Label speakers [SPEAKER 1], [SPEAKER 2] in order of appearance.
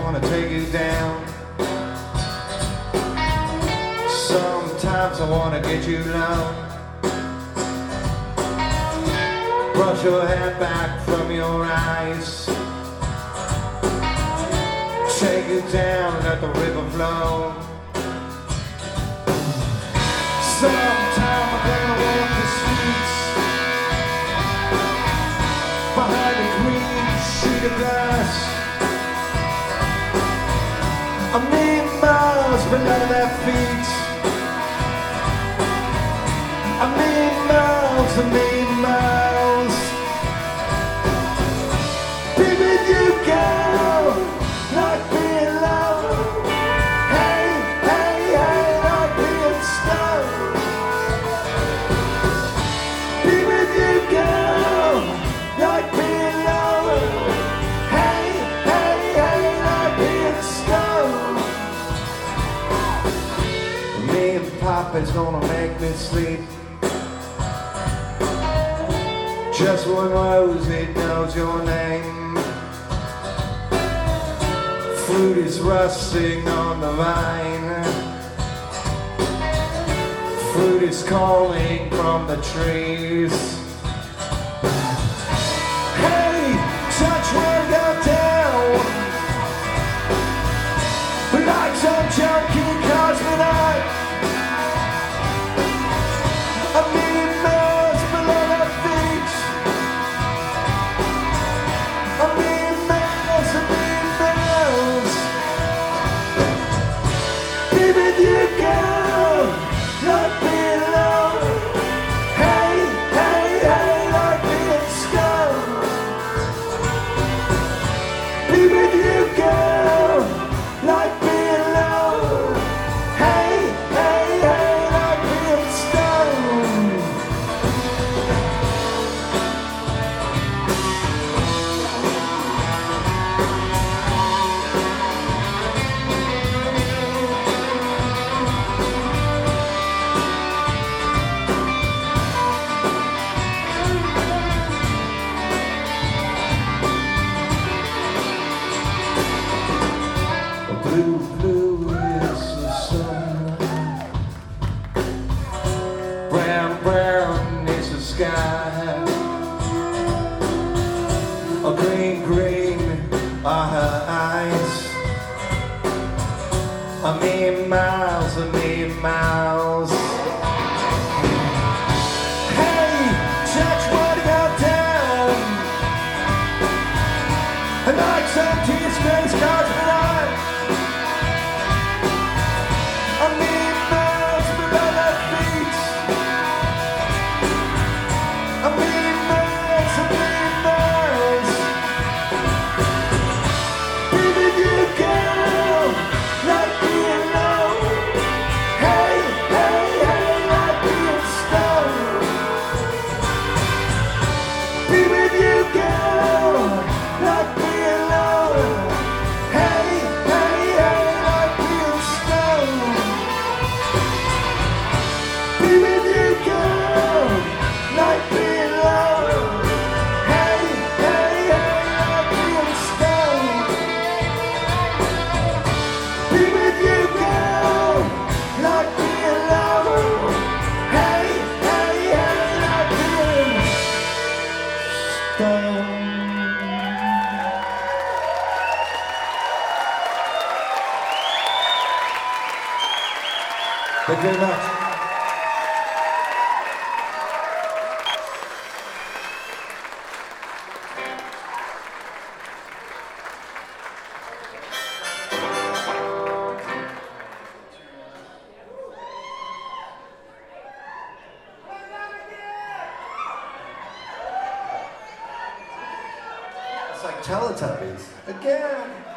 [SPEAKER 1] wanna take you down. Sometimes I wanna get you down. Brush your hair back from your eyes. Take you down and let the river flow. Sometime I'm gonna walk the streets behind a green sheet of glass. A million miles below their feet. A million miles, a million miles. Be with you, girl, like being loved. Hey, hey, hey, like being stoned. Be with you, girl, like being loved. Hey, hey, hey, like being stoned. Me and Papa's gonna make me sleep. Just one rose, it knows your name. Fruit is rusting on the vine. Fruit is calling from the trees. Hey, touch one down down. Like some junkie cosmonaut. A million miles below their feet. A million miles, a million miles. Be with you, girl, like being loved. Hey, hey, hey, like being stoned. Be with you, girl, like being loved. Hey, hey, hey, like being stoned. Blue, blue is the sun. Brown, brown is the sky. Oh, green, green are her eyes. A million miles, a million miles. Hey, touch what got down. And like some teaspoons cosmonaut. A million miles below their feet. A million miles, a million miles. Be with you, girl, like being loved. Hey, hey, hey, like being stoned. Be with you, girl, like being loved. Hey, hey, hey, like being stoned. Be with you, girl, like being loved. Hey, hey, hey, like being stoned. Be with you, girl, like being loved. Hey, hey, hey, like being stoned. Thank you very much. It's like Teletubbies. Again.